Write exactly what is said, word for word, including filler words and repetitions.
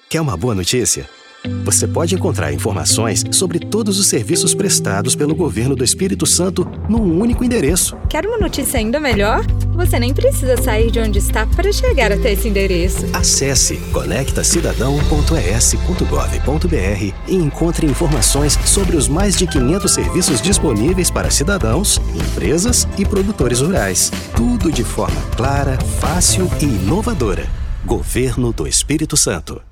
Quer uma boa notícia? Você pode encontrar informações sobre todos os serviços prestados pelo Governo do Espírito Santo num único endereço. Quer uma notícia ainda melhor? Você nem precisa sair de onde está para chegar até esse endereço. Acesse conecta cidadão ponto e s ponto gov ponto b r e encontre informações sobre os mais de quinhentos serviços disponíveis para cidadãos, empresas e produtores rurais. Tudo de forma clara, fácil e inovadora. Governo do Espírito Santo.